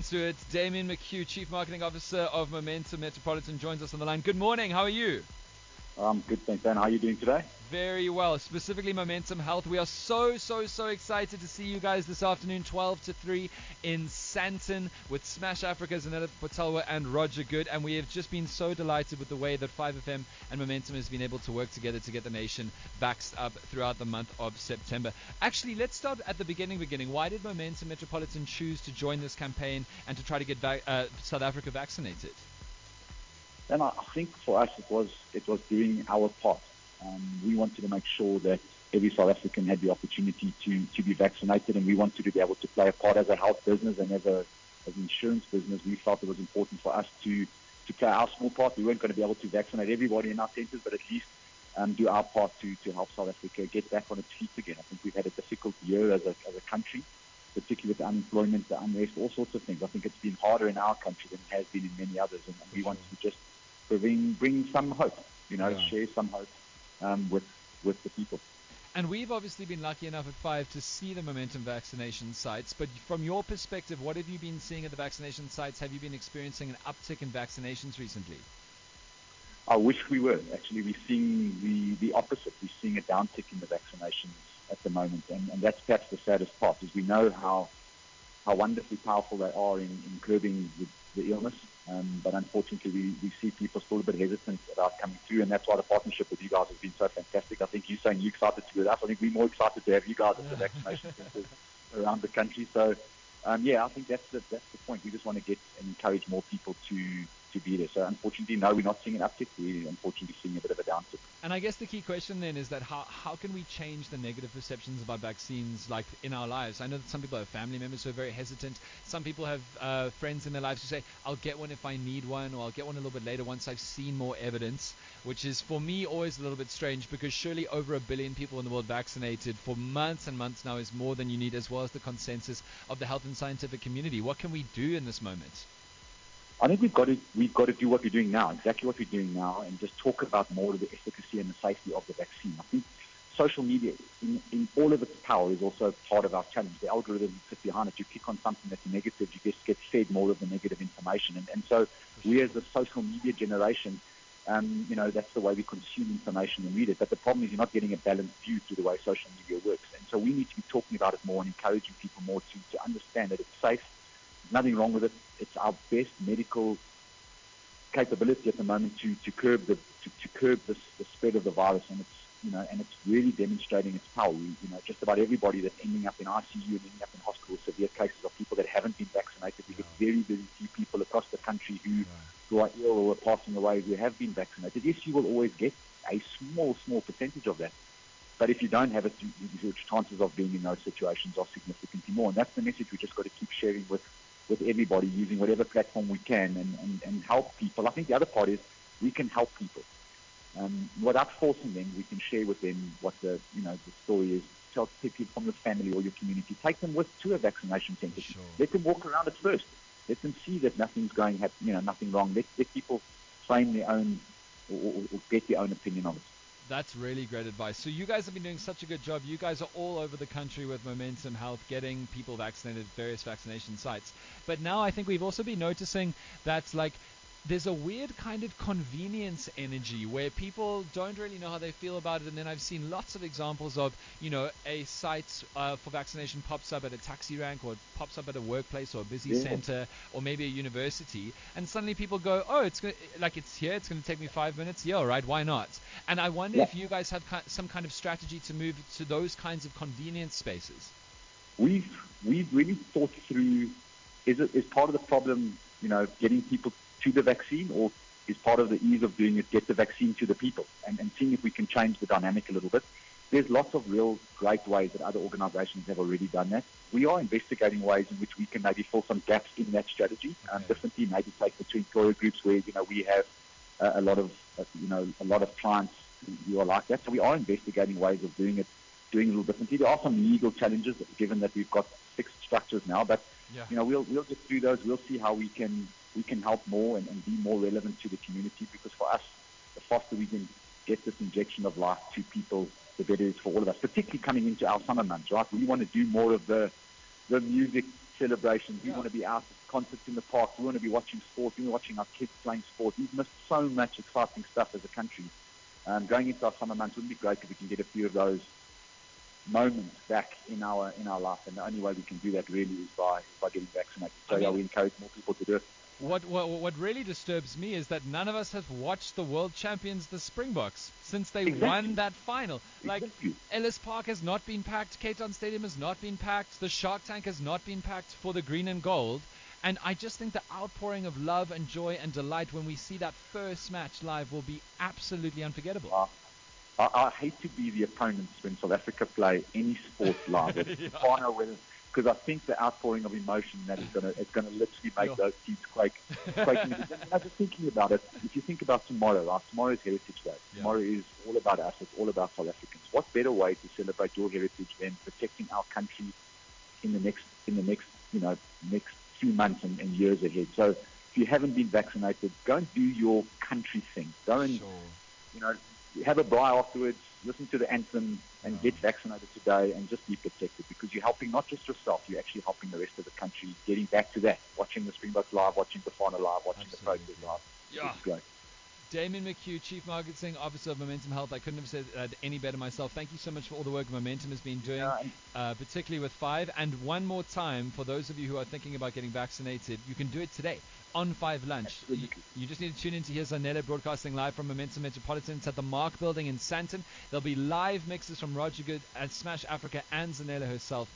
to it. Damien McHugh, Chief Marketing Officer of Momentum Metropolitan, joins us on the line. Good morning. How are you? Good, thanks, Dan. How are you doing today? Very well. Specifically Momentum Health. We are so excited to see you guys this afternoon, 12 to 3 in Sandton with Smash Africa's Zanetta Potalwa and Roger Good. And we have just been so delighted with the way that 5FM and Momentum has been able to work together to get the nation vaxxed up throughout the month of September. Actually, let's start at the beginning. Why did Momentum Metropolitan choose to join this campaign and to try to get South Africa vaccinated? And I think for us it was doing our part. We wanted to make sure that every South African had the opportunity to be vaccinated, and we wanted to be able to play a part as a health business and as an insurance business. We felt it was important for us to play our small part. We weren't going to be able to vaccinate everybody in our centres, but at least do our part to help South Africa get back on its feet again. I think we've had a difficult year as a country, particularly with the unemployment, the unrest, all sorts of things. I think it's been harder in our country than it has been in many others, and we wanted to just bring some hope, share some hope with the people. And we've obviously been lucky enough at 5 to see the Momentum vaccination sites, but from your perspective, what have you been seeing at the vaccination sites? Have you been experiencing an uptick in vaccinations recently? I wish we were. Actually, we're seeing the opposite. We're seeing a downtick in the vaccinations at the moment, and that's perhaps the saddest part, is we know how wonderfully powerful they are in curbing the illness. But unfortunately, we see people still a bit hesitant about coming through, and that's why the partnership with you guys has been so fantastic. I think you're saying you're excited to be with us. I think we're more excited to have you guys at the vaccination centres around the country. So, I think that's the point. We just want to get and encourage more people to be there. So unfortunately, no, we're not seeing an uptick. We're unfortunately seeing a bit of a downtick. And I guess the key question then is that how can we change the negative perceptions about vaccines like in our lives? I know that some people have family members who are very hesitant. Some people have friends in their lives who say, I'll get one if I need one, or I'll get one a little bit later once I've seen more evidence, which is for me always a little bit strange, because surely over 1 billion people in the world vaccinated for months and months now is more than you need, as well as the consensus of the health and scientific community. What can we do in this moment? I think we've got to do what we're doing now, exactly what we're doing now, and just talk about more of the efficacy and the safety of the vaccine. I think social media, in all of its power, is also part of our challenge. The algorithm sits behind it. You click on something that's negative, you just get fed more of the negative information. And so we as a social media generation, that's the way we consume information and read it. But the problem is you're not getting a balanced view to the way social media works. And so we need to be talking about it more and encouraging people more to understand that it's safe. There's nothing wrong with it. It's our best medical capability at the moment to curb the spread of the virus, and it's really demonstrating its power. Just about everybody that's ending up in ICU and ending up in hospital, severe cases of people that haven't been vaccinated. We get very few people across the country who are ill or are passing away who have been vaccinated. Yes, you will always get a small percentage of that. But if you don't have it, your chances of being in those situations are significantly more. And that's the message we just got to keep sharing with everybody, using whatever platform we can and help people. I think the other part is we can help people. Without forcing them, we can share with them what the story is. Tell people from your family or your community. Take them to a vaccination centre. Sure. Let them walk around it first. Let them see that nothing's nothing wrong. Let people frame their own or get their own opinion of it. That's really great advice. So you guys have been doing such a good job. You guys are all over the country with Momentum Health, getting people vaccinated at various vaccination sites. But now I think we've also been noticing that there's a weird kind of convenience energy where people don't really know how they feel about it. And then I've seen lots of examples of, a site for vaccination pops up at a taxi rank, or it pops up at a workplace or a busy center, or maybe a university. And suddenly people go, oh, it's here. It's going to take me 5 minutes. Yeah, all right. Why not? And I wonder if you guys have some kind of strategy to move to those kinds of convenience spaces. We've really thought through, is part of the problem, getting people to the vaccine, or is part of the ease of doing it, get the vaccine to the people, and seeing if we can change the dynamic a little bit. There's lots of real great ways that other organizations have already done that. We are investigating ways in which we can maybe fill some gaps in that strategy, differently, maybe take between employer groups where, we have a lot of clients who are like that. So we are investigating ways of doing it a little differently. There are some legal challenges, given that we've got fixed structures now, but we'll get through those. We'll see how we can help more and be more relevant to the community, because for us, the faster we can get this injection of life to people, the better it is for all of us, particularly coming into our summer months, right? We want to do more of the music celebrations. We Yeah. want to be out at concerts in the parks. We want to be watching sport. We want to be watching our kids playing sport. We've missed so much exciting stuff as a country. Going into our summer months, wouldn't it be great if we can get a few of those moments back in our life? And the only way we can do that really is by getting vaccinated. So we encourage more people to do it. What really disturbs me is that none of us have watched the world champions, the Springboks, since they won that final. Like, Ellis Park has not been packed, Cape Town Stadium has not been packed, the Shark Tank has not been packed for the green and gold. And I just think the outpouring of love and joy and delight when we see that first match live will be absolutely unforgettable. I hate to be the opponents when South Africa play any sport live, because I think the outpouring of emotion that is gonna literally make those teams quake. Just thinking about it, if you think about tomorrow, right? Tomorrow is Heritage Day. Tomorrow is all about us. It's all about South Africans. What better way to celebrate your heritage than protecting our country in the next few months and years ahead? So if you haven't been vaccinated, go and do your country thing. Go and have a braai afterwards, listen to the anthem, and get vaccinated today, and just be protected, because you're helping not just yourself, you're actually helping the rest of the country, getting back to that, watching the Springboks live, watching Bafana live, watching the Proteas live. Yeah. It's great. Damien McHugh, Chief Marketing Officer of Momentum Health. I couldn't have said any better myself. Thank you so much for all the work Momentum has been doing, particularly with 5. And one more time, for those of you who are thinking about getting vaccinated, you can do it today on 5 Lunch. You just need to tune in to hear Zanele broadcasting live from Momentum Metropolitan. It's at the Mark Building in Sandton. There'll be live mixes from Roger Good and Smash Africa and Zanele herself.